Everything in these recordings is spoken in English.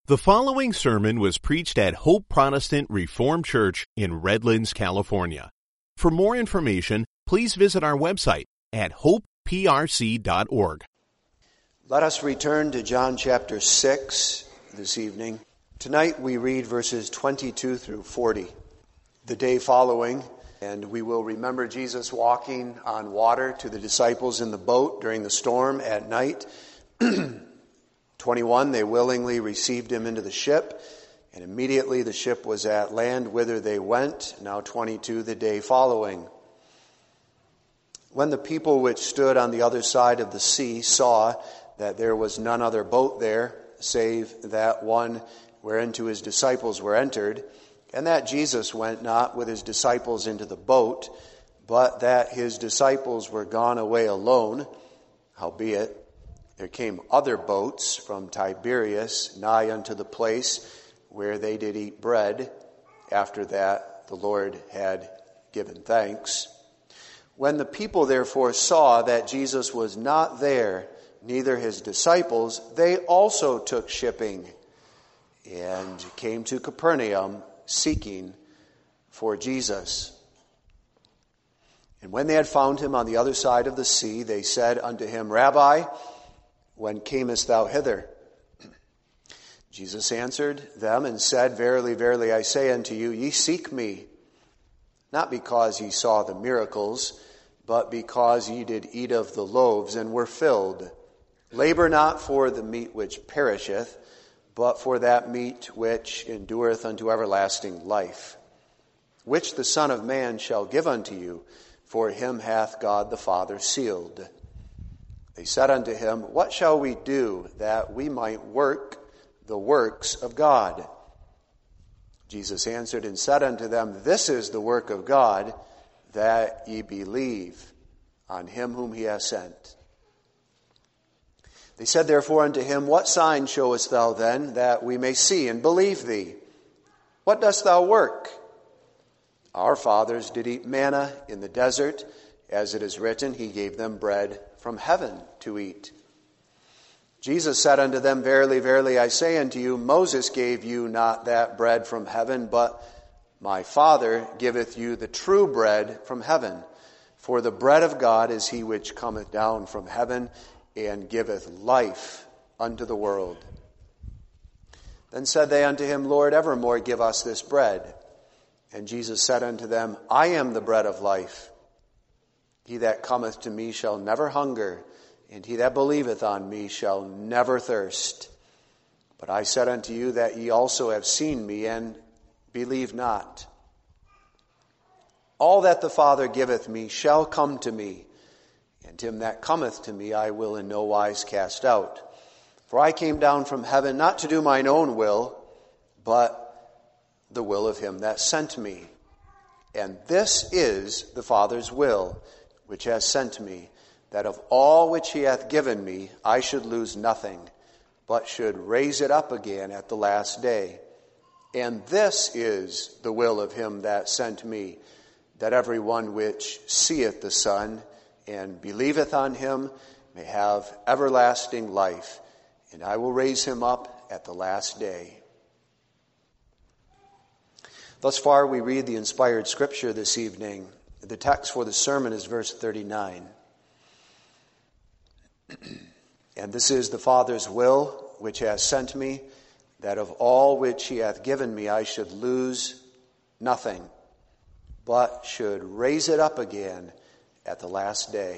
The following sermon was preached at Hope Protestant Reformed Church in Redlands, California. For more information, please visit our website at hopeprc.org. Let us return to John chapter 6 this evening. Tonight we read verses 22 through 40. The day following, and we will remember Jesus walking on water to the disciples in the boat during the storm at night. 21, they willingly received him into the ship, and immediately the ship was at land whither they went. Now 22, the day following. When the people which stood on the other side of the sea saw that there was none other boat there, save that one whereinto his disciples were entered, and that Jesus went not with his disciples into the boat, but that his disciples were gone away alone, howbeit there came other boats from Tiberias nigh unto the place where they did eat bread, after that the Lord had given thanks. When the people therefore saw that Jesus was not there, neither his disciples, they also took shipping and came to Capernaum, seeking for Jesus. And when they had found him on the other side of the sea, they said unto him, Rabbi, when camest thou hither? Jesus answered them and said, Verily, verily, I say unto you, ye seek me, not because ye saw the miracles, but because ye did eat of the loaves and were filled. Labor not for the meat which perisheth, but for that meat which endureth unto everlasting life, which the Son of Man shall give unto you, for him hath God the Father sealed. They said unto him, What shall we do that we might work the works of God? Jesus answered and said unto them, This is the work of God, that ye believe on him whom he hath sent. They said therefore unto him, What sign showest thou then, that we may see and believe thee? What dost thou work? Our fathers did eat manna in the desert, as it is written, He gave them bread from heaven to eat. Jesus said unto them, Verily, verily, I say unto you, Moses gave you not that bread from heaven, but my Father giveth you the true bread from heaven. For the bread of God is he which cometh down from heaven, and giveth life unto the world. Then said they unto him, Lord, evermore give us this bread. And Jesus said unto them, I am the bread of life. He that cometh to me shall never hunger, and he that believeth on me shall never thirst. But I said unto you that ye also have seen me, and believe not. All that the Father giveth me shall come to me, and him that cometh to me I will in no wise cast out. For I came down from heaven not to do mine own will, but the will of him that sent me. And this is the Father's will, which has sent me, that of all which he hath given me I should lose nothing, but should raise it up again at the last day. And this is the will of him that sent me, that every one which seeth the Son and believeth on him may have everlasting life, and I will raise him up at the last day. Thus far we read the inspired scripture this evening. The text for the sermon is verse 39. And this is the Father's will, which has sent me, that of all which he hath given me I should lose nothing, but should raise it up again at the last day.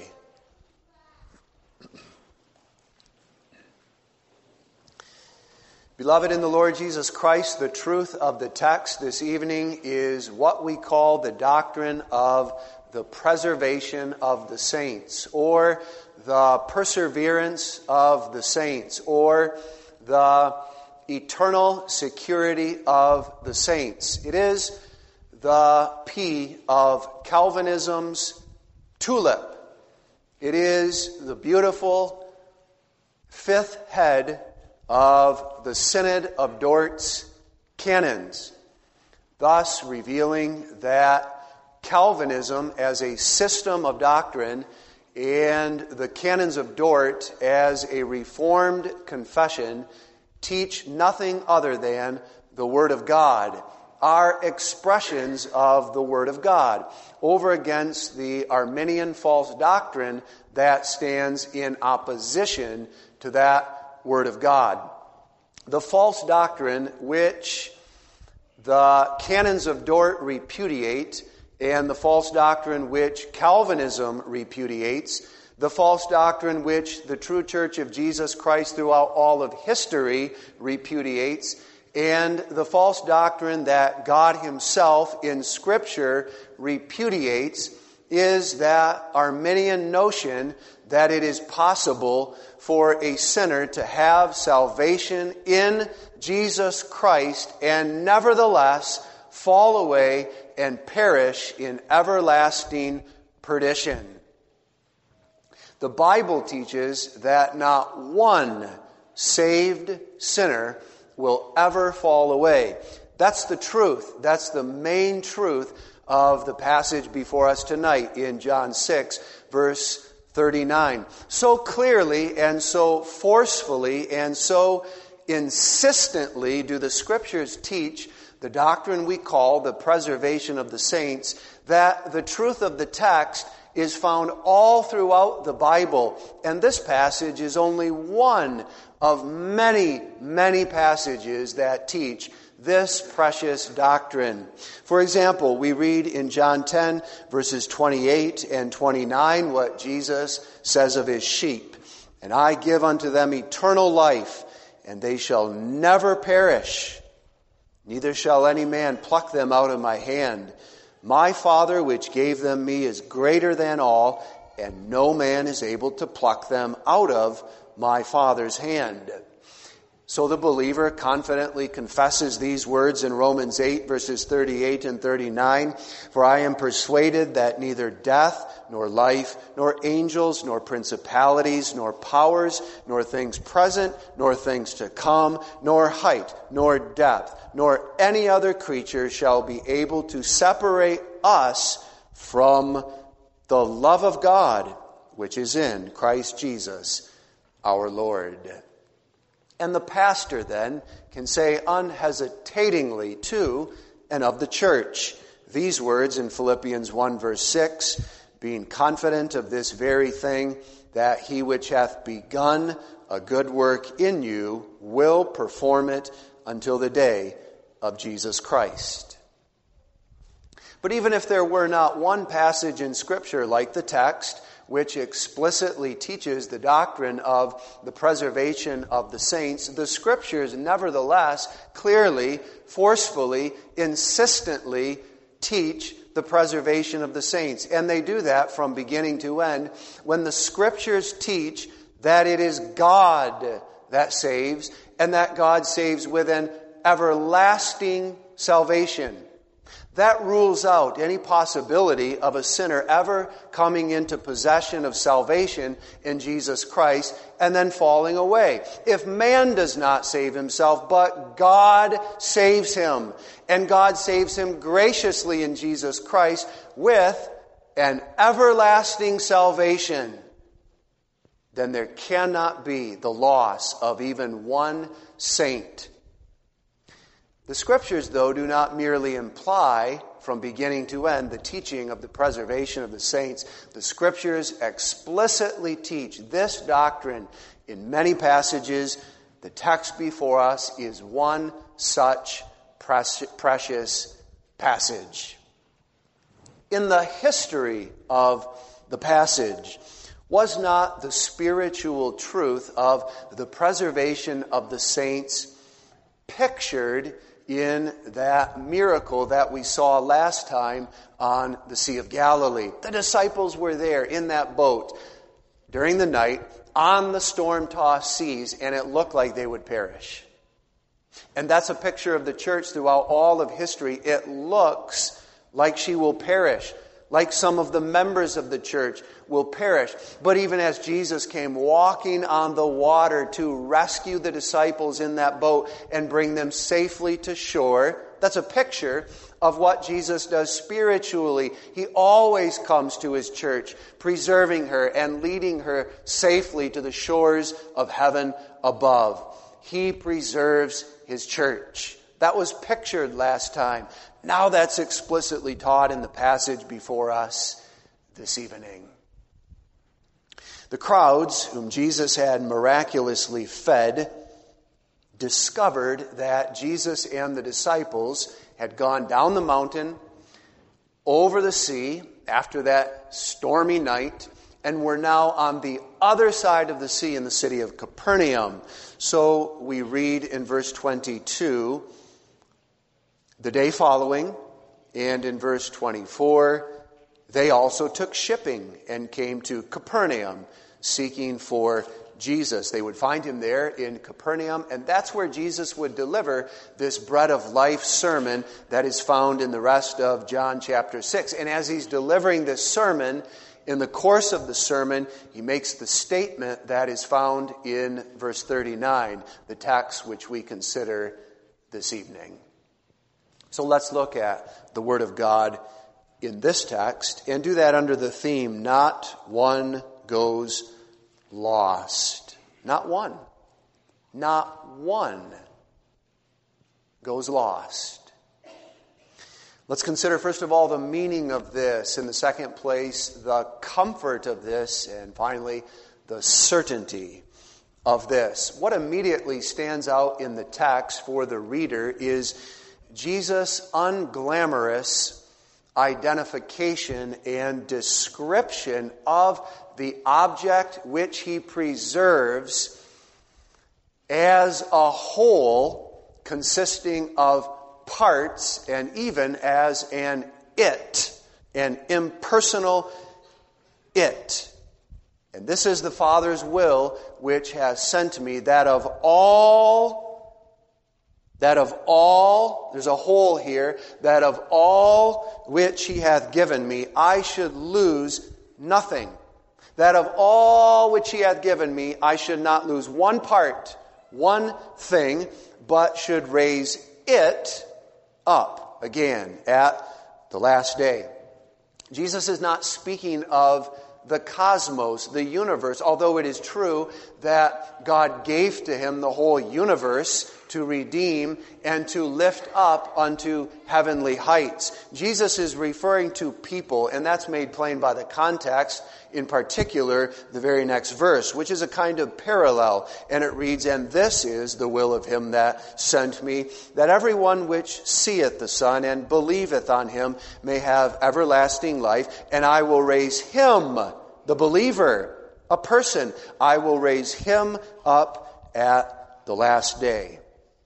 Beloved in the Lord Jesus Christ, the truth of the text this evening is what we call the doctrine of the preservation of the saints, or the perseverance of the saints, or the eternal security of the saints. It is the P of Calvinism's tulip. It is the beautiful fifth head of the Synod of Dort's canons, thus revealing that Calvinism as a system of doctrine and the canons of Dort as a Reformed confession teach nothing other than the Word of God, are expressions of the Word of God, over against the Arminian false doctrine that stands in opposition to that Word of God. The false doctrine which the canons of Dort repudiate, and the false doctrine which Calvinism repudiates, the false doctrine which the true Church of Jesus Christ throughout all of history repudiates, and the false doctrine that God Himself in Scripture repudiates, is that Arminian notion that it is possible for a sinner to have salvation in Jesus Christ and nevertheless fall away and perish in everlasting perdition. The Bible teaches that not one saved sinner will ever fall away. That's the truth. That's the main truth of the passage before us tonight in John 6, verse 39. So clearly and so forcefully and so insistently do the Scriptures teach the doctrine we call the preservation of the saints, that the truth of the text is found all throughout the Bible. And this passage is only one of many, many passages that teach this precious doctrine. For example, we read in John 10, verses 28 and 29, what Jesus says of His sheep. And I give unto them eternal life, and they shall never perish, neither shall any man pluck them out of my hand. My Father, which gave them me, is greater than all, and no man is able to pluck them out of my Father's hand. So the believer confidently confesses these words in Romans 8, verses 38 and 39. For I am persuaded that neither death, nor life, nor angels, nor principalities, nor powers, nor things present, nor things to come, nor height, nor depth, nor any other creature shall be able to separate us from the love of God, which is in Christ Jesus our Lord. And the pastor then can say unhesitatingly to and of the church these words in Philippians 1 verse 6, being confident of this very thing, that he which hath begun a good work in you will perform it until the day of Jesus Christ. But even if there were not one passage in Scripture like the text, which explicitly teaches the doctrine of the preservation of the saints, the Scriptures nevertheless clearly, forcefully, insistently teach the preservation of the saints. And they do that from beginning to end when the Scriptures teach that it is God that saves, and that God saves with an everlasting salvation. That rules out any possibility of a sinner ever coming into possession of salvation in Jesus Christ and then falling away. If man does not save himself, but God saves him, and God saves him graciously in Jesus Christ with an everlasting salvation, then there cannot be the loss of even one saint. The Scriptures, though, do not merely imply from beginning to end the teaching of the preservation of the saints. The Scriptures explicitly teach this doctrine in many passages. The text before us is one such precious passage. In the history of the passage, was not the spiritual truth of the preservation of the saints pictured in that miracle that we saw last time on the Sea of Galilee? The disciples were there in that boat during the night on the storm-tossed seas, and it looked like they would perish. And that's a picture of the church throughout all of history. It looks like she will perish, like some of the members of the church will perish. But even as Jesus came walking on the water to rescue the disciples in that boat and bring them safely to shore, that's a picture of what Jesus does spiritually. He always comes to His church, preserving her and leading her safely to the shores of heaven above. he preserves his church. That was pictured last time. Now that's explicitly taught in the passage before us this evening. The crowds whom Jesus had miraculously fed discovered that Jesus and the disciples had gone down the mountain, over the sea, after that stormy night, and were now on the other side of the sea in the city of Capernaum. So we read in verse 22, the day following, and in verse 24, they also took shipping and came to Capernaum, seeking for Jesus. They would find him there in Capernaum, and that's where Jesus would deliver this bread of life sermon that is found in the rest of John chapter 6. And as he's delivering this sermon, in the course of the sermon, he makes the statement that is found in verse 39, the text which we consider this evening. So let's look at the Word of God in this text and do that under the theme, not one goes lost. Not one. Not one goes lost. Let's consider, first of all, the meaning of this. In the second place, the comfort of this. And finally, the certainty of this. What immediately stands out in the text for the reader is Jesus' unglamorous identification and description of the object which he preserves as a whole, consisting of parts, and even as an it, an impersonal it. And this is the Father's will which has sent me, that of all, there's a whole here, that of all which he hath given me, I should lose nothing. That of all which he hath given me, I should not lose one part, one thing, but should raise it up again at the last day. Jesus is not speaking of the cosmos, the universe, although it is true that God gave to him the whole universe to redeem and to lift up unto heavenly heights. Jesus is referring to people, and that's made plain by the context, in particular, the very next verse, which is a kind of parallel. And it reads, and this is the will of him that sent me, that everyone which seeth the Son and believeth on him may have everlasting life, and I will raise him, the believer, a person, I will raise him up at the last day.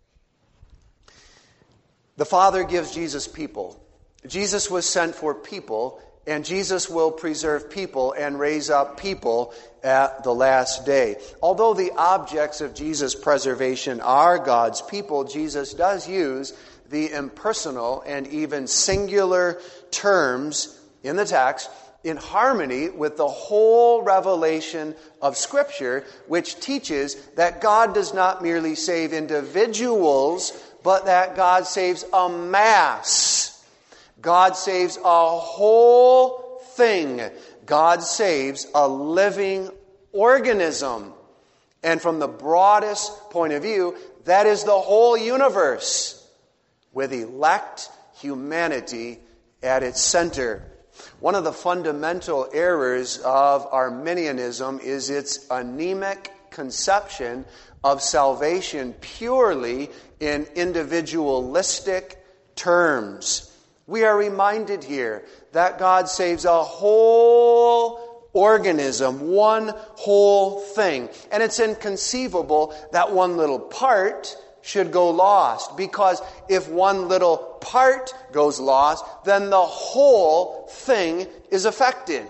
The Father gives Jesus people. Jesus was sent for people, and Jesus will preserve people and raise up people at the last day. Although the objects of Jesus' preservation are God's people, Jesus does use the impersonal and even singular terms in the text in harmony with the whole revelation of Scripture, which teaches that God does not merely save individuals, but that God saves a mass. God saves a whole thing. God saves a living organism. And from the broadest point of view, that is the whole universe, with elect humanity at its center. One of the fundamental errors of Arminianism is its anemic conception of salvation purely in individualistic terms. We are reminded here that God saves a whole organism, one whole thing. And it's inconceivable that one little part should go lost, because if one little part goes lost, then the whole thing is affected.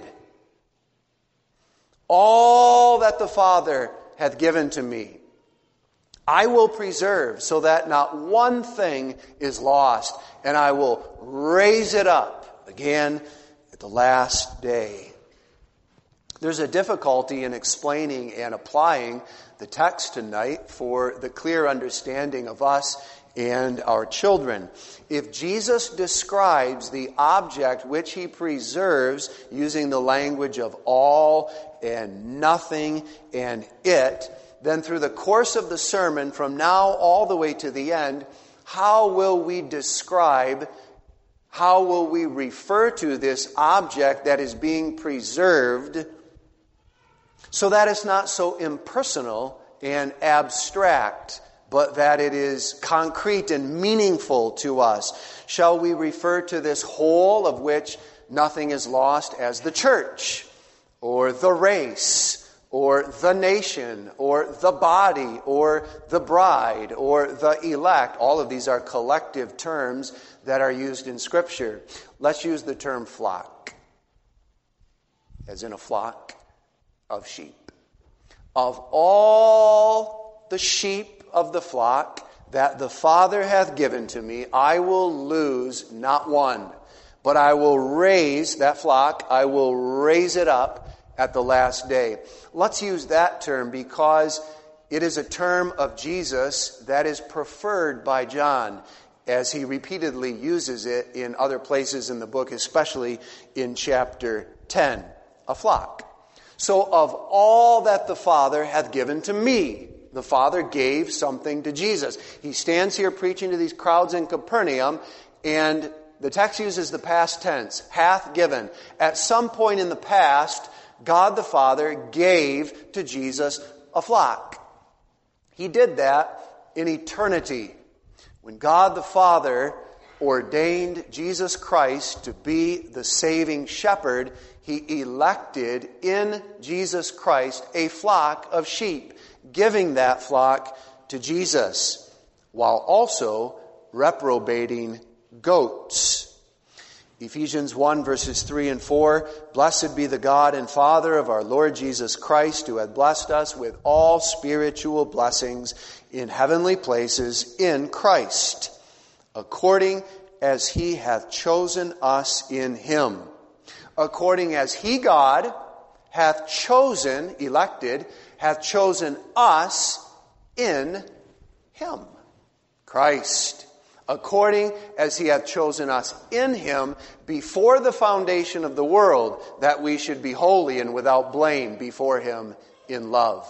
All that the Father hath given to me, I will preserve, so that not one thing is lost, and I will raise it up again at the last day. There's a difficulty in explaining and applying the text tonight for the clear understanding of us and our children. If Jesus describes the object which he preserves using the language of all and nothing and it, then through the course of the sermon, from now all the way to the end, how will we describe, how will we refer to this object that is being preserved so that it's not so impersonal and abstract, but that it is concrete and meaningful to us? Shall we refer to this whole of which nothing is lost as the church, or the race, or the nation, or the body, or the bride, or the elect? All of these are collective terms that are used in Scripture. Let's use the term flock, as in a flock of sheep. Of all the sheep of the flock that the Father hath given to me, I will lose not one, but I will raise that flock, I will raise it up at the last day. Let's use that term because it is a term of Jesus that is preferred by John, as he repeatedly uses it in other places in the book, especially in chapter 10, a flock. So of all that the Father hath given to me, the Father gave something to Jesus. He stands here preaching to these crowds in Capernaum, and the text uses the past tense, hath given. At some point in the past, God the Father gave to Jesus a flock. He did that in eternity. When God the Father ordained Jesus Christ to be the saving shepherd, He elected in Jesus Christ a flock of sheep, giving that flock to Jesus, while also reprobating goats. Ephesians 1 verses 3 and 4, Blessed be the God and Father of our Lord Jesus Christ, who hath blessed us with all spiritual blessings in heavenly places in Christ, according as He hath chosen us in Him. According as He, God, hath chosen, elected, hath chosen us in Him, Christ. According as He hath chosen us in Him before the foundation of the world, that we should be holy and without blame before Him in love.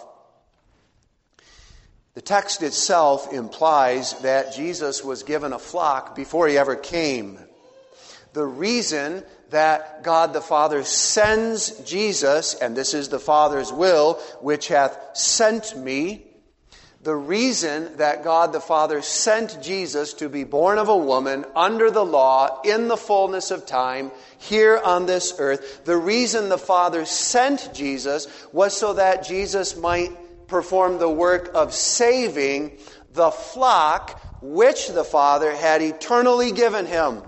The text itself implies that Jesus was given a flock before He ever came. The reason that God the Father sends Jesus, and this is the Father's will, which hath sent me, the reason that God the Father sent Jesus to be born of a woman under the law in the fullness of time here on this earth, the reason the Father sent Jesus was so that Jesus might perform the work of saving the flock which the Father had eternally given Him.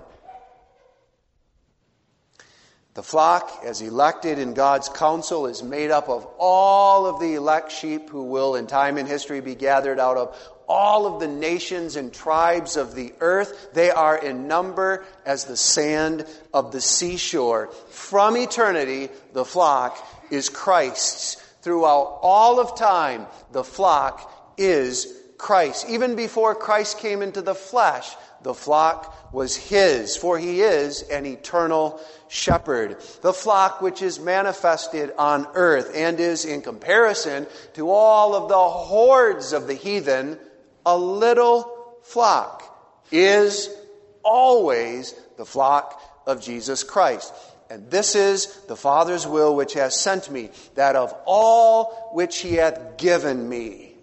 The flock, as elected in God's counsel, is made up of all of the elect sheep who will in time and history be gathered out of all of the nations and tribes of the earth. They are in number as the sand of the seashore. From eternity, the flock is Christ's. Throughout all of time, the flock is Christ. Even before Christ came into the flesh, the flock was His, for He is an eternal shepherd. The flock which is manifested on earth and is, in comparison to all of the hordes of the heathen, a little flock, is always the flock of Jesus Christ. And this is the Father's will which has sent me, that of all which He hath given me.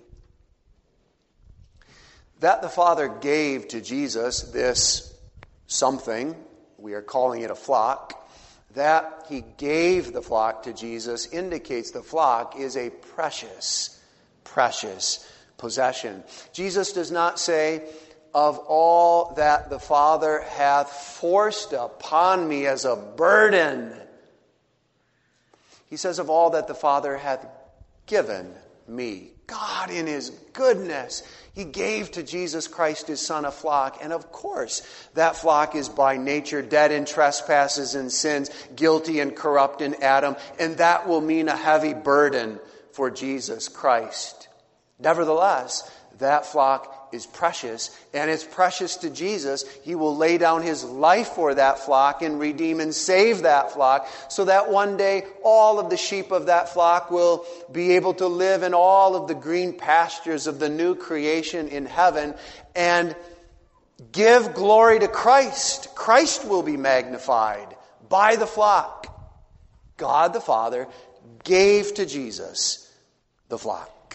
That the Father gave to Jesus this something, we are calling it a flock, that He gave the flock to Jesus indicates the flock is a precious, precious possession. Jesus does not say, of all that the Father hath forced upon me as a burden. He says, of all that the Father hath given me. God in His goodness, He gave to Jesus Christ His Son a flock. And of course, that flock is by nature dead in trespasses and sins, guilty and corrupt in Adam. And that will mean a heavy burden for Jesus Christ. Nevertheless, that flock is precious, and it's precious to Jesus. He will lay down his life for that flock and redeem and save that flock, so that one day all of the sheep of that flock will be able to live in all of the green pastures of the new creation in heaven and give glory to Christ. Christ will be magnified by the flock. God the Father gave to Jesus the flock,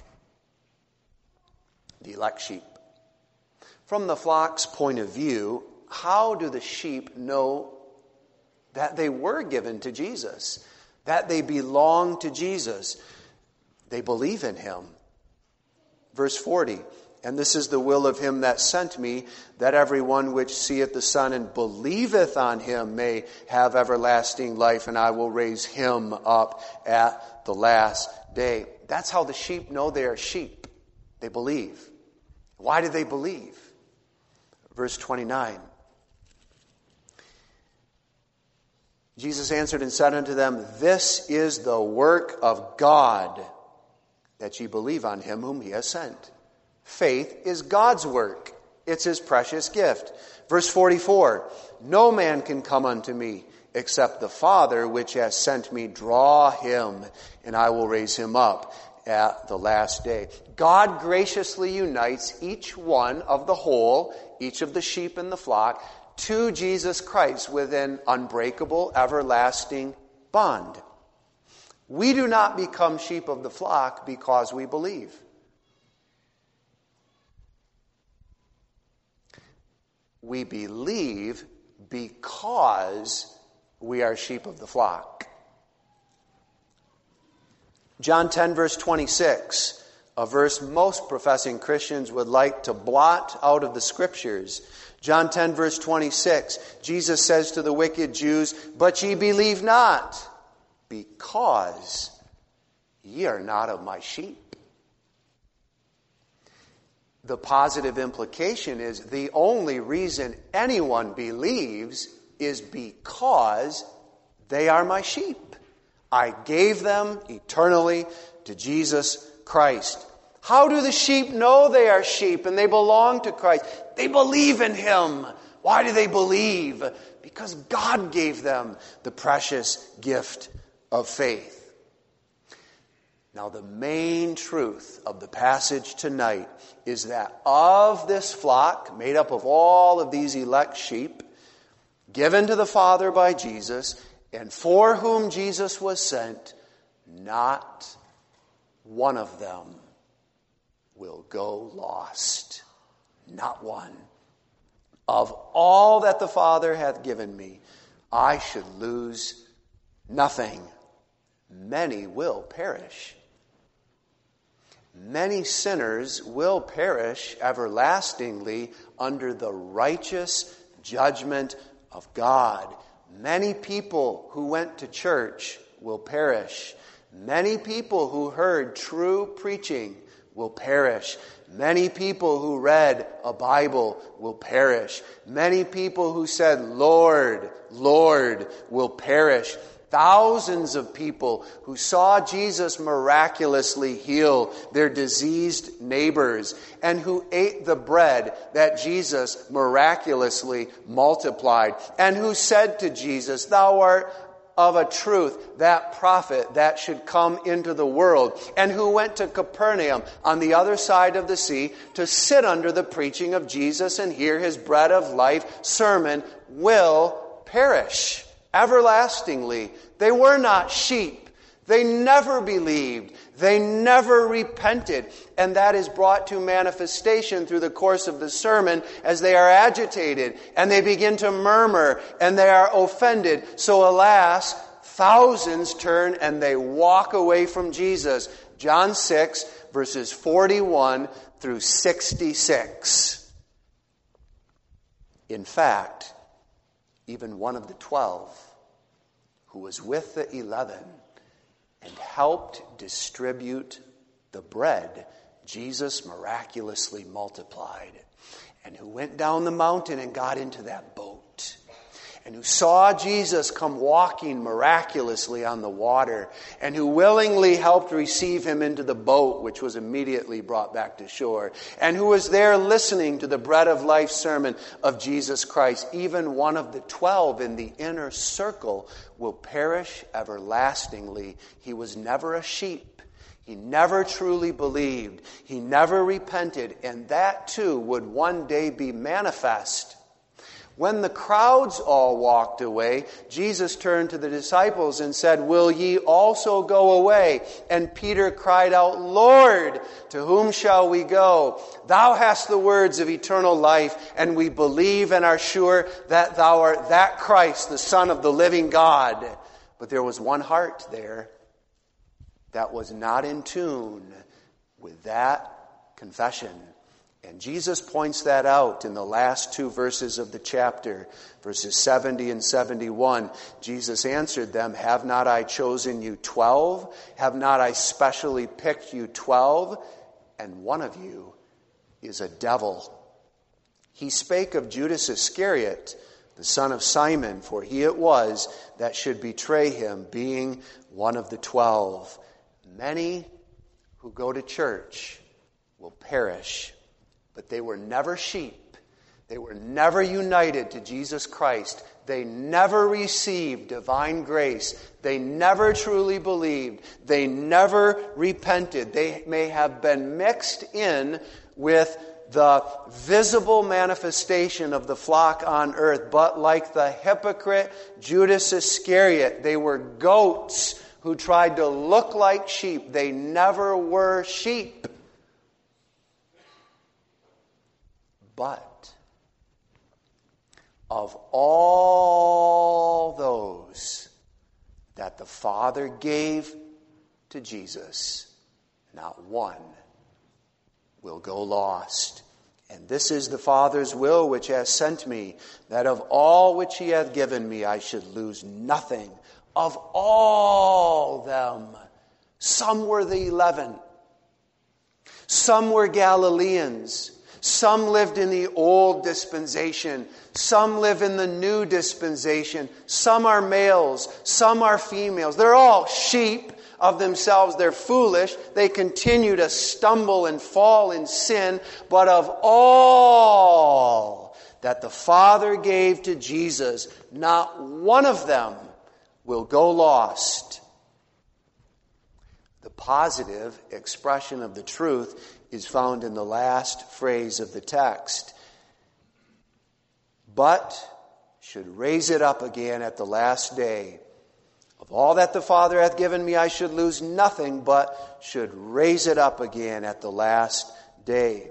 the elect sheep. From the flock's point of view, how do the sheep know that they were given to Jesus, that they belong to Jesus? They believe in him. Verse 40, and this is the will of him that sent me, that everyone which seeth the Son and believeth on him may have everlasting life, and I will raise him up at the last day. That's how the sheep know they are sheep. They believe. Why do they believe? Verse 29. Jesus answered and said unto them, this is the work of God, that ye believe on him whom he has sent. Faith is God's work. It's his precious gift. Verse 44, no man can come unto me except the Father which has sent me draw him, and I will raise him up at the last day. God graciously unites each one of the whole, each of the sheep in the flock, to Jesus Christ with an unbreakable, everlasting bond. We do not become sheep of the flock because we believe. We believe because we are sheep of the flock. John 10, verse 26, a verse most professing Christians would like to blot out of the Scriptures. John 10, verse 26, Jesus says to the wicked Jews, but ye believe not, because ye are not of my sheep. The positive implication is the only reason anyone believes is because they are my sheep. I gave them eternally to Jesus Christ. How do the sheep know they are sheep and they belong to Christ? They believe in him. Why do they believe? Because God gave them the precious gift of faith. Now, the main truth of the passage tonight is that of this flock, made up of all of these elect sheep, given to the Father by Jesus, and for whom Jesus was sent, not one of them will go lost. Not one. Of all that the Father hath given me, I should lose nothing. Many will perish. Many sinners will perish everlastingly under the righteous judgment of God. Many people who went to church will perish. Many people who heard true preaching will perish. Many people who read a Bible will perish. Many people who said, Lord, Lord, will perish. Thousands of people who saw Jesus miraculously heal their diseased neighbors and who ate the bread that Jesus miraculously multiplied and who said to Jesus, thou art of a truth that prophet that should come into the world, and who went to Capernaum on the other side of the sea to sit under the preaching of Jesus and hear his bread of life sermon, will perish everlastingly. They were not sheep. They never believed. They never repented. And that is brought to manifestation through the course of the sermon as they are agitated and they begin to murmur and they are offended. So alas, thousands turn and they walk away from Jesus. John 6, verses 41 through 66. In fact, even one of the 12 who was with the 11 and helped distribute the bread Jesus miraculously multiplied, and who went down the mountain and got into that boat and who saw Jesus come walking miraculously on the water, and who willingly helped receive him into the boat, which was immediately brought back to shore, and who was there listening to the Bread of Life sermon of Jesus Christ, even one of the 12 in the inner circle, will perish everlastingly. He was never a sheep. He never truly believed. He never repented, and that too would one day be manifest. When the crowds all walked away, Jesus turned to the disciples and said, "Will ye also go away?" And Peter cried out, "Lord, to whom shall we go? Thou hast the words of eternal life, and we believe and are sure that thou art that Christ, the Son of the living God." But there was one heart there that was not in tune with that confession. And Jesus points that out in the last two verses of the chapter, verses 70 and 71. Jesus answered them, "Have not I chosen you 12? Have not I specially picked you 12? And one of you is a devil." He spake of Judas Iscariot, the son of Simon, for he it was that should betray him, being one of the 12. Many who go to church will perish. But they were never sheep. They were never united to Jesus Christ. They never received divine grace. They never truly believed. They never repented. They may have been mixed in with the visible manifestation of the flock on earth, but like the hypocrite Judas Iscariot, they were goats who tried to look like sheep. They never were sheep. But of all those that the Father gave to Jesus, not one will go lost. And this is the Father's will which has sent me, that of all which he hath given me I should lose nothing. Of all them, some were the 11. Some were Galileans. Some lived in the old dispensation. Some live in the new dispensation. Some are males. Some are females. They're all sheep of themselves. They're foolish. They continue to stumble and fall in sin. But of all that the Father gave to Jesus, not one of them will go lost. The positive expression of the truth is found in the last phrase of the text. But should raise it up again at the last day. Of all that the Father hath given me, I should lose nothing, but should raise it up again at the last day.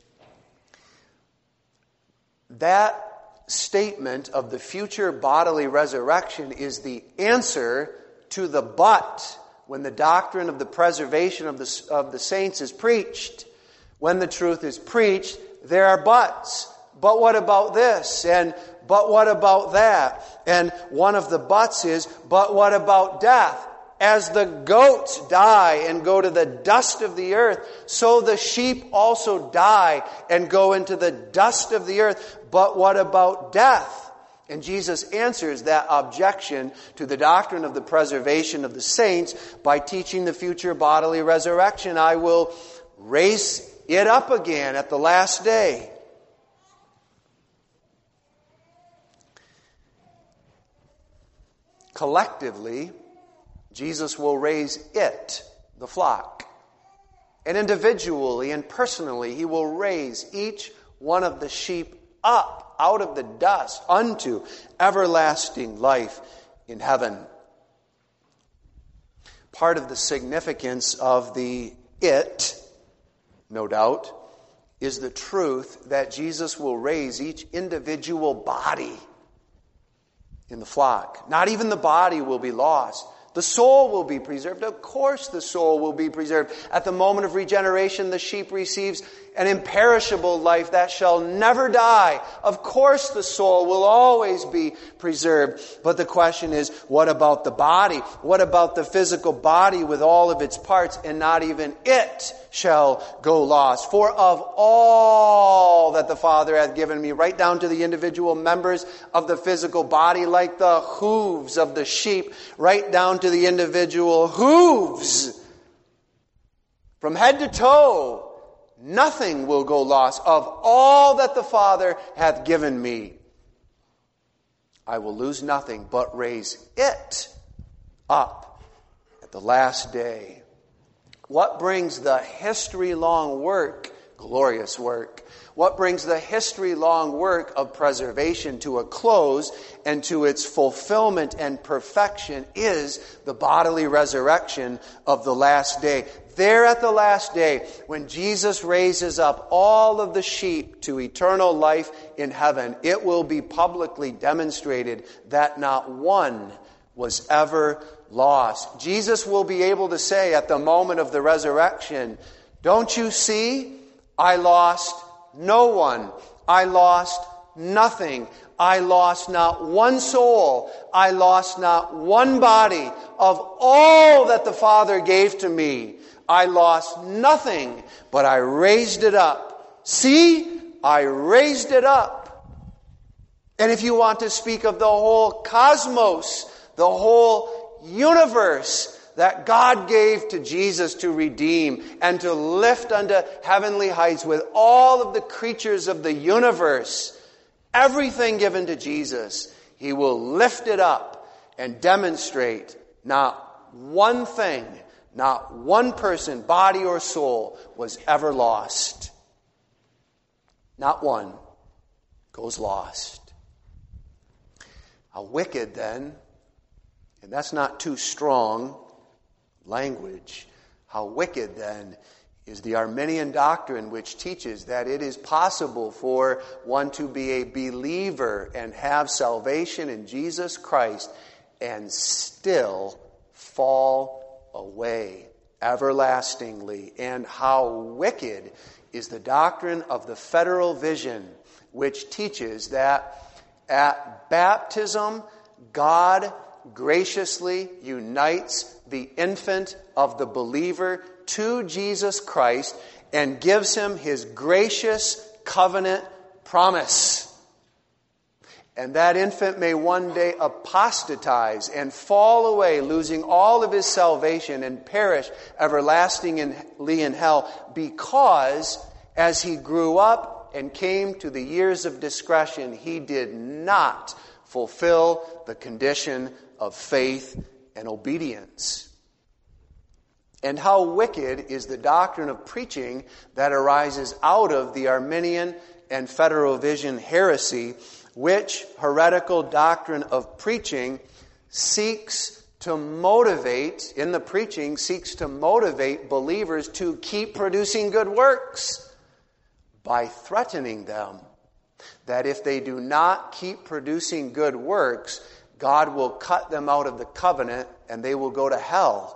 That statement of the future bodily resurrection is the answer to the but when the doctrine of the preservation of the saints is preached. When the truth is preached, there are buts. But what about this? And but what about that? And one of the buts is, but what about death? As the goats die and go to the dust of the earth, so the sheep also die and go into the dust of the earth. But what about death? And Jesus answers that objection to the doctrine of the preservation of the saints by teaching the future bodily resurrection. I will raise it up again at the last day. Collectively, Jesus will raise it, the flock. And individually and personally, he will raise each one of the sheep up out of the dust unto everlasting life in heaven. Part of the significance of the it, no doubt, is the truth that Jesus will raise each individual body in the flock. Not even the body will be lost. The soul will be preserved. Of course the soul will be preserved. At the moment of regeneration, the sheep receives an imperishable life that shall never die. Of course the soul will always be preserved. But the question is, what about the body? What about the physical body with all of its parts? And not even it shall go lost. For of all that the Father hath given me, right down to the individual members of the physical body, like the hooves of the sheep, right down to the individual hooves, from head to toe, nothing will go lost. Of all that the Father hath given me, I will lose nothing, but raise it up at the last day. What brings the history-long work, glorious work, what brings the history-long work of preservation to a close and to its fulfillment and perfection is the bodily resurrection of the last day. There at the last day, when Jesus raises up all of the sheep to eternal life in heaven, it will be publicly demonstrated that not one was ever lost. Jesus will be able to say at the moment of the resurrection, "Don't you see? I lost no one. I lost nothing. I lost not one soul. I lost not one body. Of all that the Father gave to me, I lost nothing, but I raised it up. See, I raised it up." And if you want to speak of the whole cosmos, the whole universe that God gave to Jesus to redeem and to lift unto heavenly heights with all of the creatures of the universe, everything given to Jesus, He will lift it up and demonstrate not one thing, not one person, body or soul, was ever lost. Not one goes lost. How wicked then, and that's not too strong language, how wicked then is the Arminian doctrine which teaches that it is possible for one to be a believer and have salvation in Jesus Christ and still fall away everlastingly. And how wicked is the doctrine of the federal vision, which teaches that at baptism, God graciously unites the infant of the believer to Jesus Christ and gives him His gracious covenant promise. And that infant may one day apostatize and fall away, losing all of his salvation and perish everlastingly in hell, because as he grew up and came to the years of discretion, he did not fulfill the condition of faith and obedience. And how wicked is the doctrine of preaching that arises out of the Arminian and Federal Vision heresy, which heretical doctrine of preaching seeks to motivate believers to keep producing good works by threatening them that if they do not keep producing good works, God will cut them out of the covenant and they will go to hell.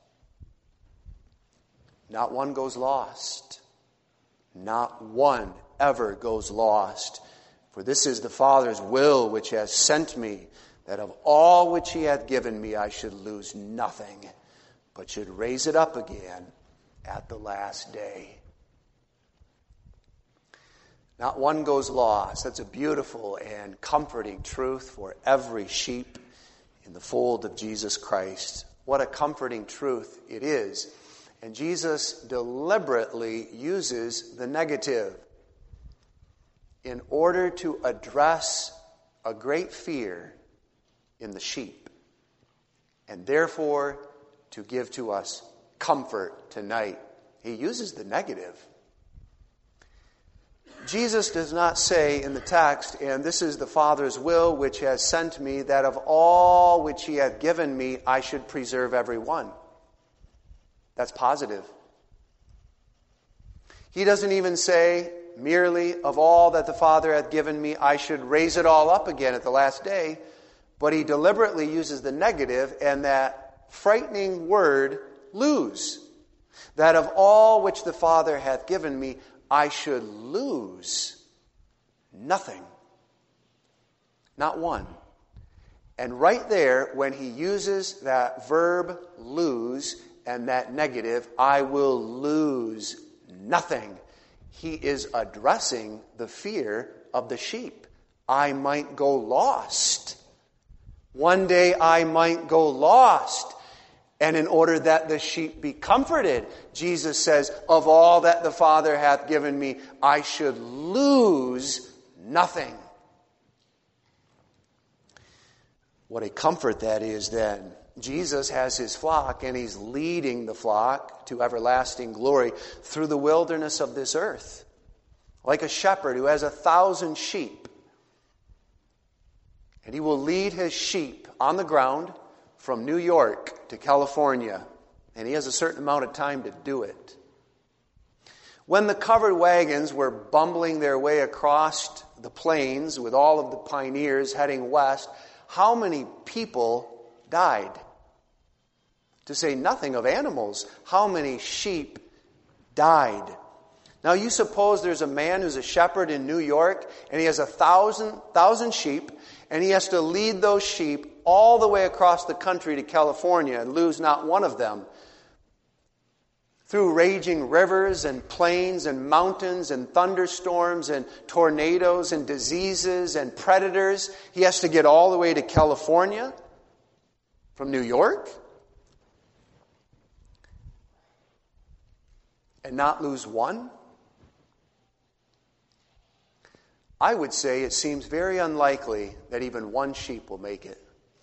Not one goes lost. Not one ever goes lost. For this is the Father's will which has sent me, that of all which He hath given me I should lose nothing, but should raise it up again at the last day. Not one goes lost. That's a beautiful and comforting truth for every sheep in the fold of Jesus Christ. What a comforting truth it is. And Jesus deliberately uses the negative in order to address a great fear in the sheep, and therefore to give to us comfort tonight. He uses the negative. Jesus does not say in the text, "And this is the Father's will which has sent me, that of all which He hath given me I should preserve every one." That's positive. He doesn't even say merely, "Of all that the Father hath given me I should raise it all up again at the last day," but He deliberately uses the negative and that frightening word, lose. That of all which the Father hath given me, I should lose nothing. Not one. And right there, when he uses that verb lose and that negative, I will lose nothing, he is addressing the fear of the sheep. I might go lost. One day I might go lost. And in order that the sheep be comforted, Jesus says, of all that the Father hath given me, I should lose nothing. What a comfort that is then. Jesus has his flock, and he's leading the flock to everlasting glory through the wilderness of this earth. Like a shepherd who has 1,000 sheep. And he will lead his sheep on the ground from New York to California. And he has a certain amount of time to do it. When the covered wagons were bumbling their way across the plains with all of the pioneers heading west, how many people died? To say nothing of animals, how many sheep died? Now you suppose there's a man who's a shepherd in New York, and he has 1,000 sheep, and he has to lead those sheep all the way across the country to California and lose not one of them. Through raging rivers and plains and mountains and thunderstorms and tornadoes and diseases and predators, he has to get all the way to California from New York and not lose one? I would say it seems very unlikely that even one sheep will make it.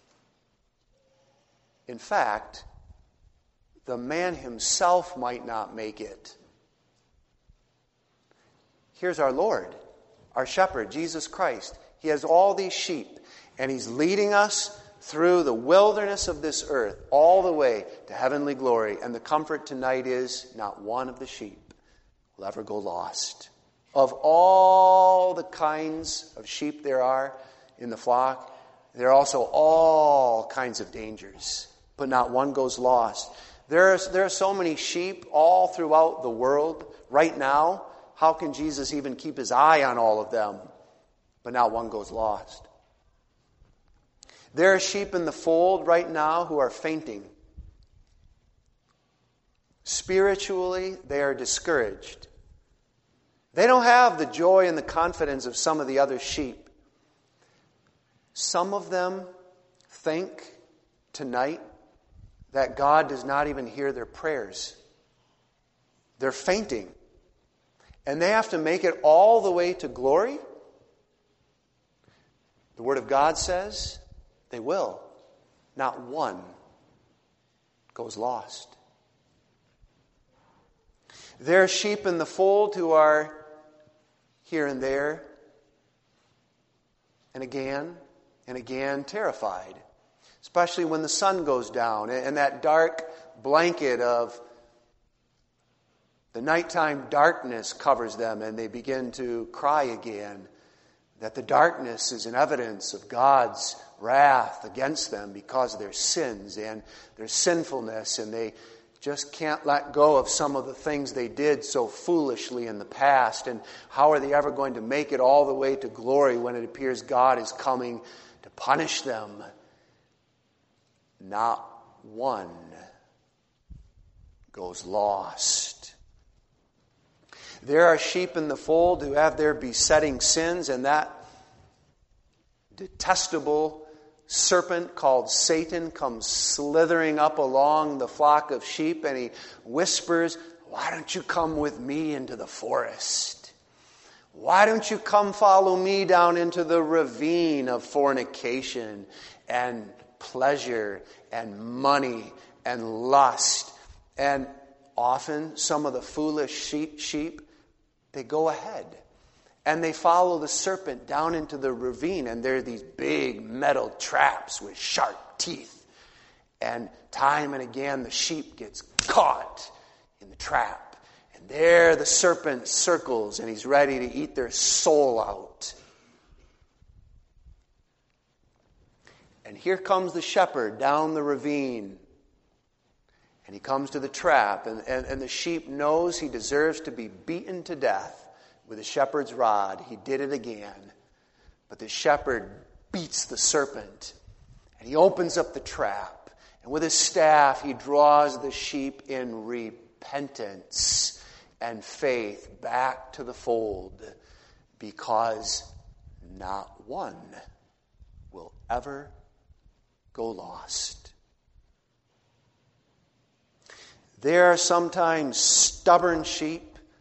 In fact, the man himself might not make it. Here's our Lord, our shepherd, Jesus Christ. He has all these sheep, and he's leading us through the wilderness of this earth, all the way to heavenly glory. And the comfort tonight is not one of the sheep will ever go lost. Of all the kinds of sheep there are in the flock, there are also all kinds of dangers, but not one goes lost. There are so many sheep all throughout the world right now. How can Jesus even keep his eye on all of them? But not one goes lost. There are sheep in the fold right now who are fainting. Spiritually, they are discouraged. They don't have the joy and the confidence of some of the other sheep. Some of them think tonight that God does not even hear their prayers. They're fainting. And they have to make it all the way to glory. The Word of God says they will. Not one goes lost. There are sheep in the fold who are here and there and again terrified. Especially when the sun goes down and that dark blanket of the nighttime darkness covers them and they begin to cry again. That the darkness is an evidence of God's wrath against them because of their sins and their sinfulness, and they just can't let go of some of the things they did so foolishly in the past. And how are they ever going to make it all the way to glory when it appears God is coming to punish them? Not one goes lost. There are sheep in the fold who have their besetting sins, and that detestable serpent called Satan comes slithering up along the flock of sheep, and he whispers, "Why don't you come with me into the forest? Why don't you come follow me down into the ravine of fornication and pleasure and money and lust?" And often some of the foolish sheep, they go ahead and they follow the serpent down into the ravine, and there are these big metal traps with sharp teeth. And time and again the sheep gets caught in the trap. And there the serpent circles, and he's ready to eat their soul out. And here comes the shepherd down the ravine. And he comes to the trap, and the sheep knows he deserves to be beaten to death with a shepherd's rod. He did it again. But the shepherd beats the serpent, and he opens up the trap. And with his staff, he draws the sheep in repentance and faith back to the fold, because not one will ever go lost. There are sometimes stubborn sheep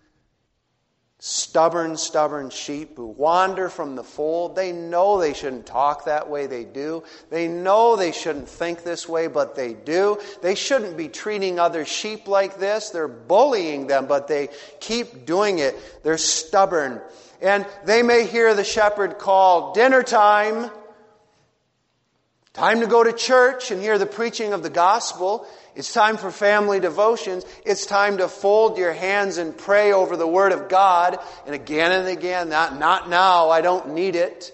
who wander from the fold. They know they shouldn't talk that way, they do. They know they shouldn't think this way, but they do. They shouldn't be treating other sheep like this. They're bullying them, but they keep doing it. They're stubborn. And they may hear the shepherd call, dinner time, time to go to church and hear the preaching of the gospel. It's time for family devotions. It's time to fold your hands and pray over the Word of God. And again, not now, I don't need it.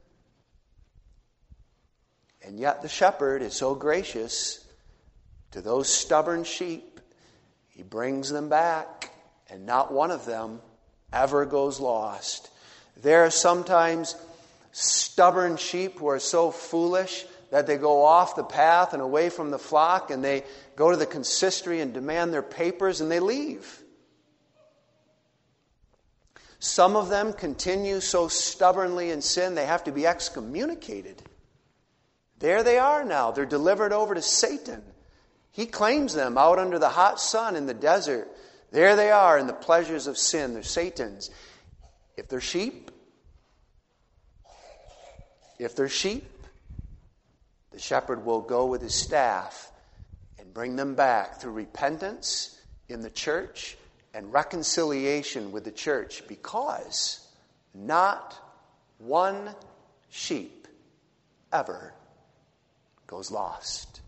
And yet the shepherd is so gracious to those stubborn sheep. He brings them back, and not one of them ever goes lost. There are sometimes stubborn sheep who are so foolish that they go off the path and away from the flock, and they go to the consistory and demand their papers, and they leave. Some of them continue so stubbornly in sin they have to be excommunicated. There they are now. They're delivered over to Satan. He claims them out under the hot sun in the desert. There they are in the pleasures of sin. They're Satan's. If they're sheep, the shepherd will go with his staff and bring them back through repentance in the church and reconciliation with the church, because not one sheep ever goes lost.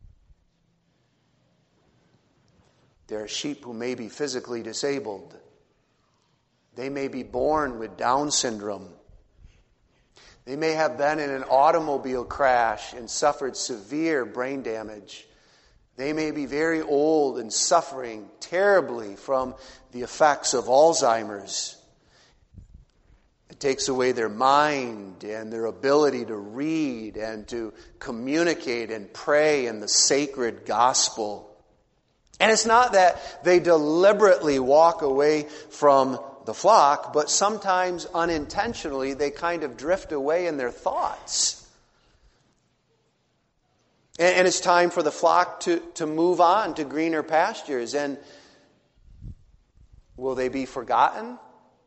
There are sheep who may be physically disabled. They may be born with Down syndrome. They may have been in an automobile crash and suffered severe brain damage. They may be very old and suffering terribly from the effects of Alzheimer's. It takes away their mind and their ability to read and to communicate and pray in the sacred gospel. And it's not that they deliberately walk away from the flock, but sometimes unintentionally they kind of drift away in their thoughts. And it's time for the flock to move on to greener pastures. And will they be forgotten?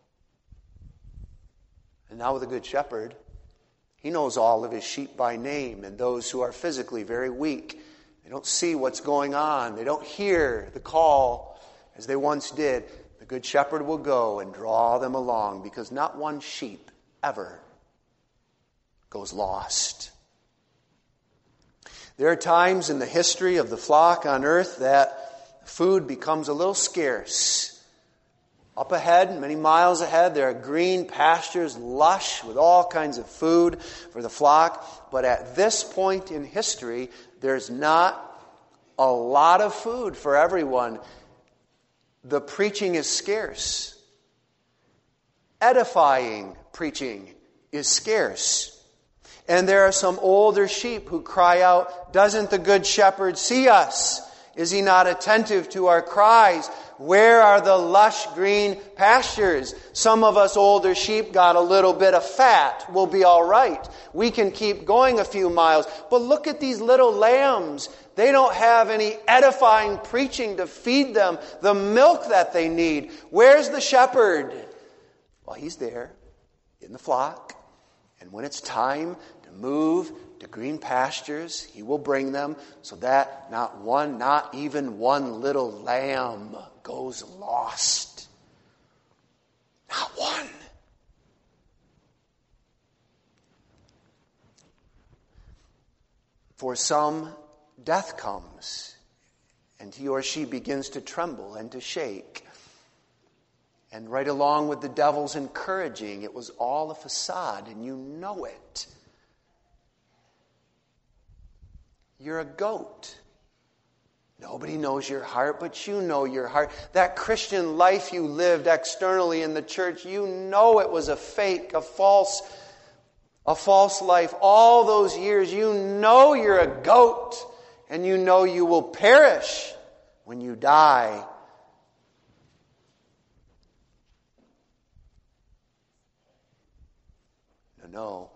And now with the Good Shepherd, he knows all of his sheep by name, and those who are physically very weak. They don't see what's going on. They don't hear the call as they once did. The Good Shepherd will go and draw them along, because not one sheep ever goes lost. There are times in the history of the flock on earth that food becomes a little scarce. Up ahead, many miles ahead, there are green pastures, lush with all kinds of food for the flock. But at this point in history, there's not a lot of food for everyone. The preaching is scarce. Edifying preaching is scarce. And there are some older sheep who cry out, "Doesn't the Good Shepherd see us? Is he not attentive to our cries? Where are the lush green pastures?" Some of us older sheep got a little bit of fat. We'll be all right. We can keep going a few miles. But look at these little lambs. They don't have any edifying preaching to feed them the milk that they need. Where's the shepherd? Well, he's there in the flock. And when it's time to move to green pastures, he will bring them, so that not even one little lamb goes lost. Not one. For some, death comes, and he or she begins to tremble and to shake. And right along with the devil's encouraging, it was all a facade, and you know it. You're a goat. Nobody knows your heart, but you know your heart. That Christian life you lived externally in the church, you know it was a fake, a false life. All those years, you know you're a goat, and you know you will perish when you die. No.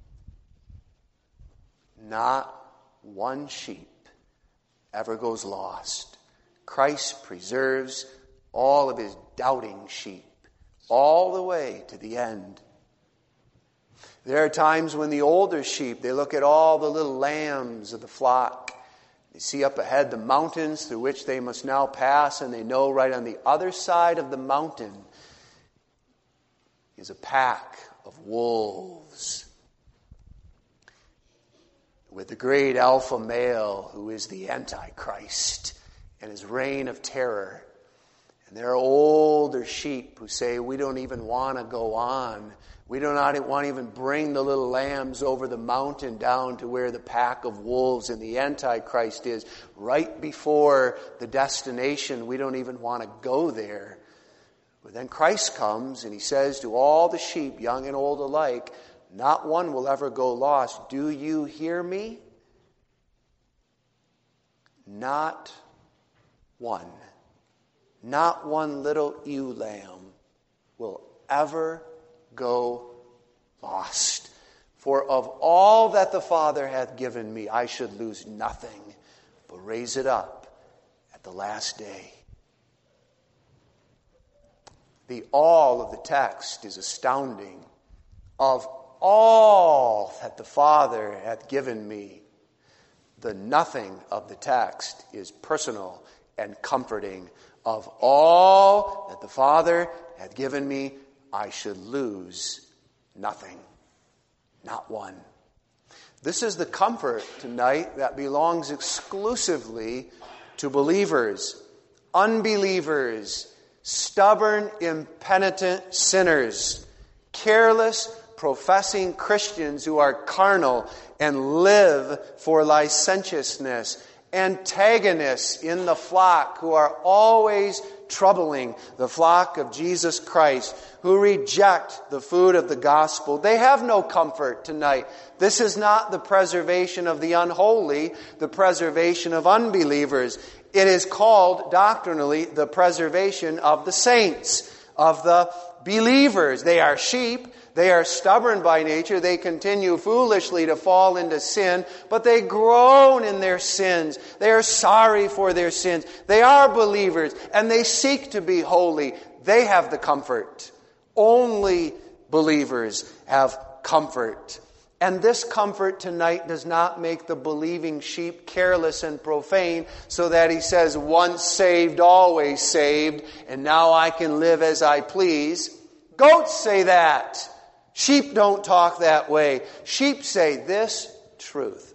Not one sheep ever goes lost. Christ preserves all of his doubting sheep all the way to the end. There are times when the older sheep, they look at all the little lambs of the flock. They see up ahead the mountains through which they must now pass, and they know right on the other side of the mountain is a pack of wolves, with the great alpha male who is the Antichrist and his reign of terror. And there are older sheep who say, we don't even want to go on. We do not want to even bring the little lambs over the mountain down to where the pack of wolves and the Antichrist is. Right before the destination, we don't even want to go there. But then Christ comes and he says to all the sheep, young and old alike, not one will ever go lost. Do you hear me? Not one. Not one little ewe lamb will ever go lost. For of all that the Father hath given me, I should lose nothing, but raise it up at the last day. The all of the text is astounding. Of all that the Father hath given me, the nothing of the text is personal and comforting. Of all that the Father hath given me, I should lose nothing. Not one. This is the comfort tonight that belongs exclusively to believers. Unbelievers, stubborn, impenitent sinners, careless, professing Christians who are carnal and live for licentiousness, antagonists in the flock who are always troubling the flock of Jesus Christ, who reject the food of the gospel. They have no comfort tonight. This is not the preservation of the unholy, the preservation of unbelievers. It is called doctrinally the preservation of the saints, of the believers. They are sheep. They are stubborn by nature. They continue foolishly to fall into sin, but they groan in their sins. They are sorry for their sins. They are believers, and they seek to be holy. They have the comfort. Only believers have comfort. And this comfort tonight does not make the believing sheep careless and profane, so that he says, once saved, always saved, and now I can live as I please. Goats say that. Sheep don't talk that way. Sheep say this truth.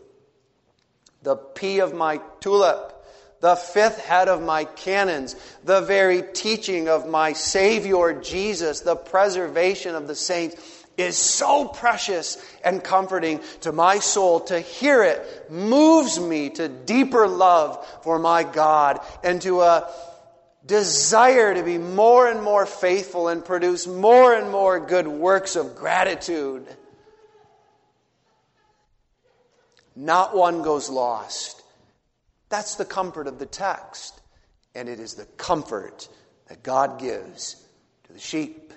The pea of my tulip, the fifth head of my cannons, the very teaching of my Savior Jesus, the preservation of the saints, is so precious and comforting to my soul. To hear it moves me to deeper love for my God and to a desire to be more and more faithful and produce more and more good works of gratitude. Not one goes lost. That's the comfort of the text. And it is the comfort that God gives to the sheep.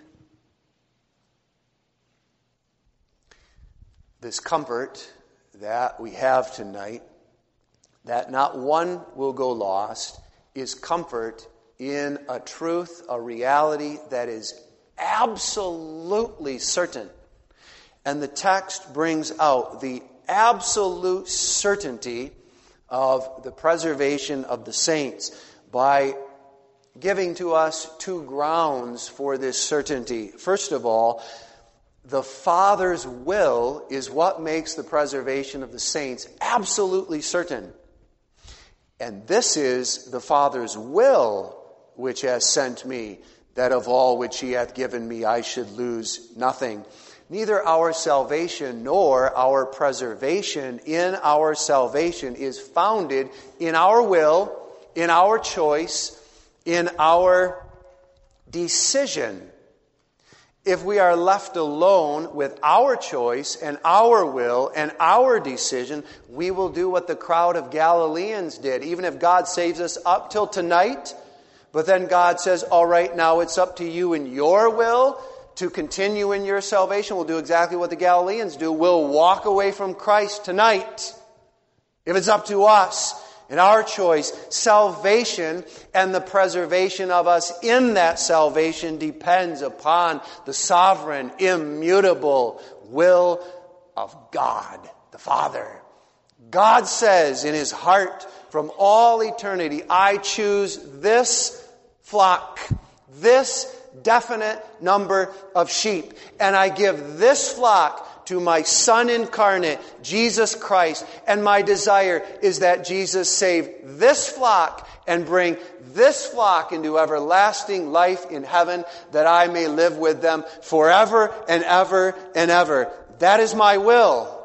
This comfort that we have tonight, that not one will go lost, is comfort in a truth, a reality that is absolutely certain. And the text brings out the absolute certainty of the preservation of the saints by giving to us two grounds for this certainty. First of all, the Father's will is what makes the preservation of the saints absolutely certain. And this is the Father's will which has sent me, that of all which he hath given me I should lose nothing. Neither our salvation nor our preservation in our salvation is founded in our will, in our choice, in our decision. If we are left alone with our choice and our will and our decision, we will do what the crowd of Galileans did. Even if God saves us up till tonight, but then God says, all right, now it's up to you and your will to continue in your salvation. We'll do exactly what the Galileans do. We'll walk away from Christ tonight. If it's up to us and our choice, salvation and the preservation of us in that salvation depends upon the sovereign, immutable will of God, the Father. God says in His heart from all eternity, I choose this flock, this definite number of sheep, and I give this flock to my Son incarnate, Jesus Christ. And my desire is that Jesus save this flock and bring this flock into everlasting life in heaven, that I may live with them forever and ever and ever. That is my will.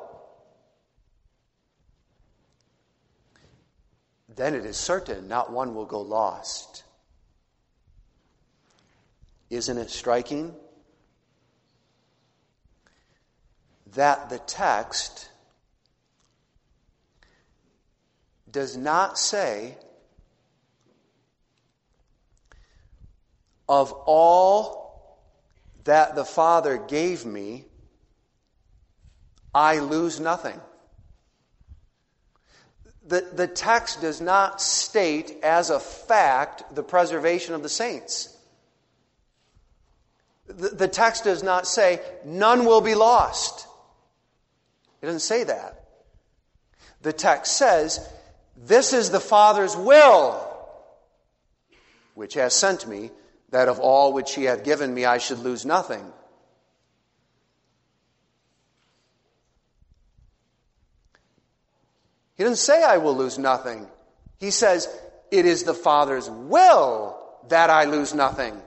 Then it is certain not one will go lost. Isn't it striking that the text does not say, of all that the Father gave me, I lose nothing. The text does not state as a fact the preservation of the saints. The text does not say, none will be lost. It doesn't say that. The text says, this is the Father's will, which has sent me, that of all which He hath given me I should lose nothing. He doesn't say I will lose nothing. He says, it is the Father's will that I lose nothing.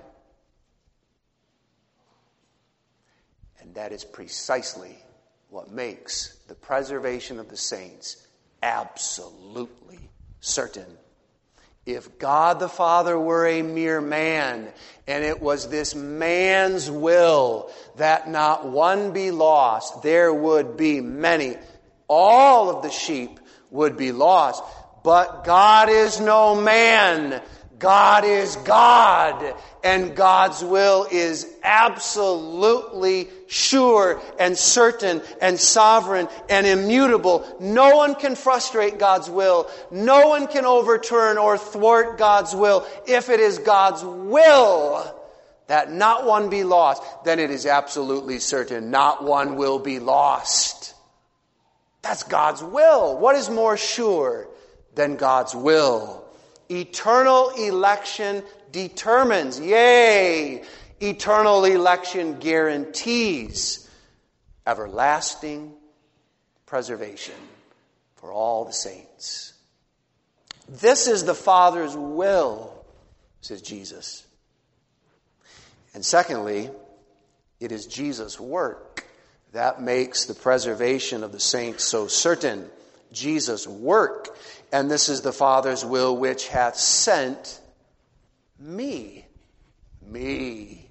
And that is precisely what makes the preservation of the saints absolutely certain. If God the Father were a mere man, and it was this man's will that not one be lost, there would be many. All of the sheep would be lost. But God is no man. God is God. And God's will is absolutely sure and certain and sovereign and immutable. No one can frustrate God's will. No one can overturn or thwart God's will. If it is God's will that not one be lost, then it is absolutely certain not one will be lost. That's God's will. What is more sure than God's will? Eternal election determines, eternal election guarantees everlasting preservation for all the saints. This is the Father's will, says Jesus. And secondly, it is Jesus' work that makes the preservation of the saints so certain. Jesus' work. And this is the Father's will which hath sent me. Me.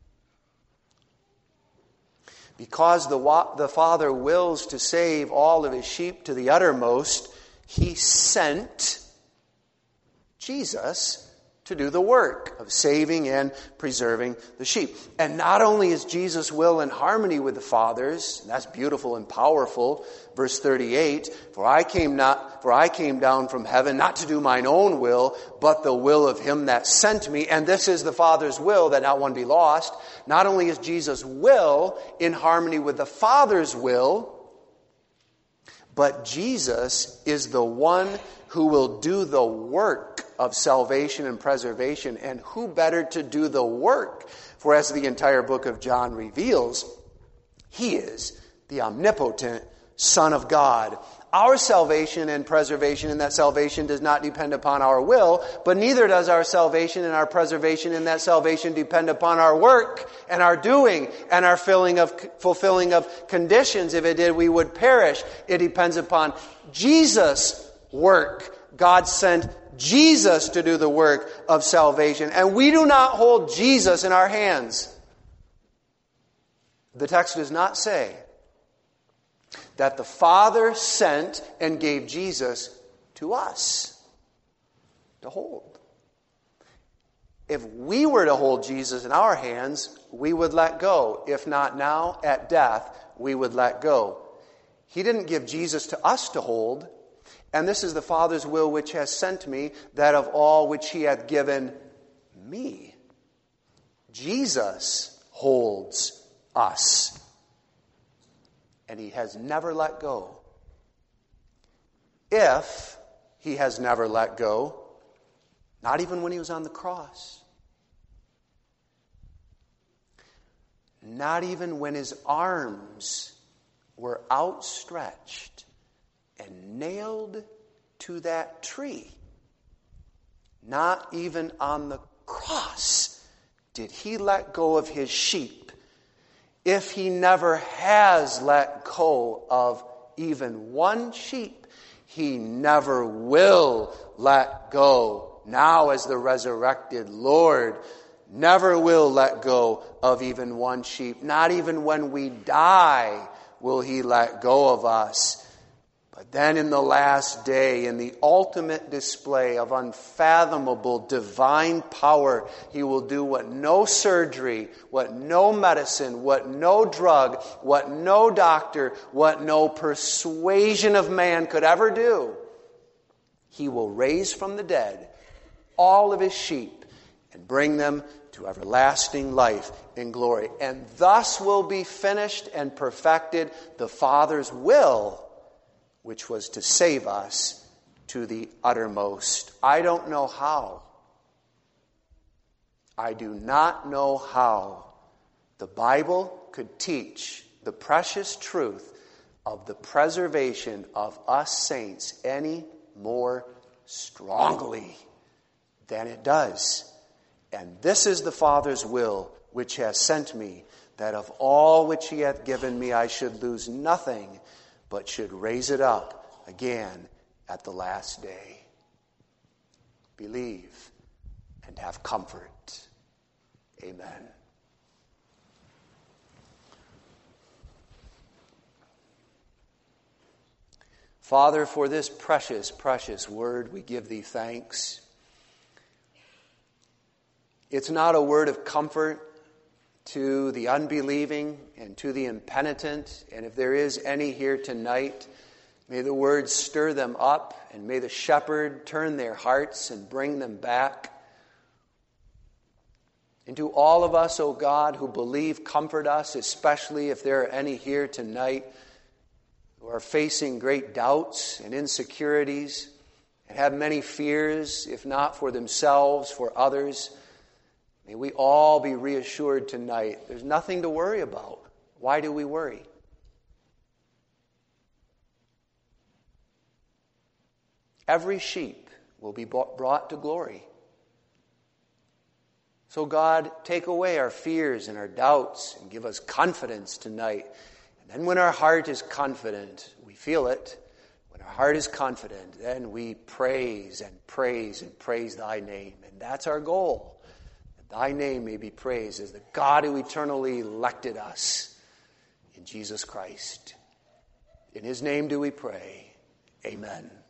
Because the Father wills to save all of His sheep to the uttermost, He sent Jesus to do the work of saving and preserving the sheep. And not only is Jesus' will in harmony with the Father's, and that's beautiful and powerful, verse 38, for I came down from heaven not to do mine own will, but the will of Him that sent me. And this is the Father's will, that not one be lost. Not only is Jesus' will in harmony with the Father's will, but Jesus is the one who will do the work of salvation and preservation. And who better to do the work? For as the entire book of John reveals, He is the omnipotent Son of God. Our salvation and preservation in that salvation does not depend upon our will, but neither does our salvation and our preservation in that salvation depend upon our work and our doing and our fulfilling of conditions. If it did, we would perish. It depends upon Jesus' work, God sent Jesus to do the work of salvation, and we do not hold Jesus in our hands. The text does not say that the Father sent and gave Jesus to us to hold. If we were to hold Jesus in our hands, we would let go. If not now, at death, we would let go. He didn't give Jesus to us to hold. And this is the Father's will which has sent me, that of all which he hath given me, Jesus holds us. And he has never let go. If he has never let go, not even when he was on the cross, not even when his arms were outstretched and nailed to that tree, not even on the cross did he let go of his sheep. If he never has let go of even one sheep, he never will let go. Now as the resurrected Lord, never will let go of even one sheep. Not even when we die will he let go of us. But then in the last day, in the ultimate display of unfathomable divine power, he will do what no surgery, what no medicine, what no drug, what no doctor, what no persuasion of man could ever do. He will raise from the dead all of his sheep and bring them to everlasting life in glory. And thus will be finished and perfected the Father's will, which was to save us to the uttermost. I don't know how. I do not know how the Bible could teach the precious truth of the preservation of us saints any more strongly than it does. And this is the Father's will which has sent me, that of all which he hath given me I should lose nothing, but should raise it up again at the last day. Believe and have comfort. Amen. Father, for this precious, precious word, we give thee thanks. It's not a word of comfort to the unbelieving and to the impenitent. And if there is any here tonight, may the word stir them up, and may the shepherd turn their hearts and bring them back. And to all of us, O God, who believe, comfort us, especially if there are any here tonight who are facing great doubts and insecurities and have many fears, if not for themselves, for others. May we all be reassured tonight. There's nothing to worry about. Why do we worry? Every sheep will be brought to glory. So God, take away our fears and our doubts and give us confidence tonight. And then when our heart is confident, we feel it. When our heart is confident, then we praise and praise and praise thy name. And that's our goal. Thy name may be praised as the God who eternally elected us in Jesus Christ. In his name do we pray. Amen.